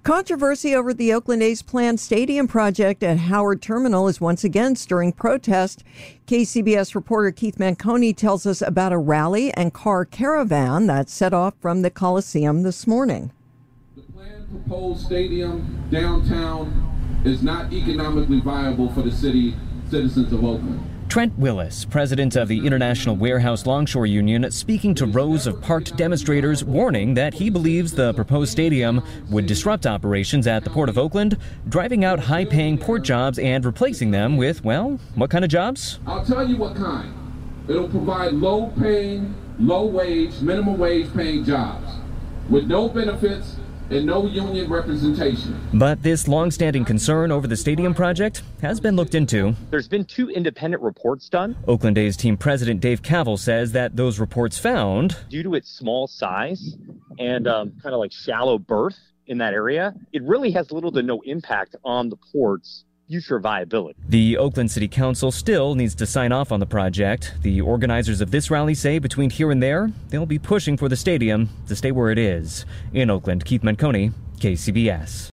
Controversy over the Oakland A's planned stadium project at Howard Terminal is once again stirring protest. KCBS reporter Keith Manconi tells us about a rally and car caravan that set off from the Coliseum this morning. The planned proposed stadium downtown is not economically viable for the citizens of Oakland. Trent Willis, president of the International Warehouse Longshore Union, speaking to rows of parked demonstrators, warning that he believes the proposed stadium would disrupt operations at the Port of Oakland, driving out high-paying port jobs and replacing them with, well, what kind of jobs? I'll tell you what kind. It'll provide low-paying, low-wage, minimum wage-paying jobs with no benefits and no union representation. But this long-standing concern over the stadium project has been looked into. There's been 2 independent reports done. Oakland A's team president Dave Kaval says that those reports found, due to its small size and kind of like shallow berth in that area, it really has little to no impact on the port's future viability. The Oakland City Council still needs to sign off on the project. The organizers of this rally say between here and there, they'll be pushing for the stadium to stay where it is. In Oakland, Keith Manconi, KCBS.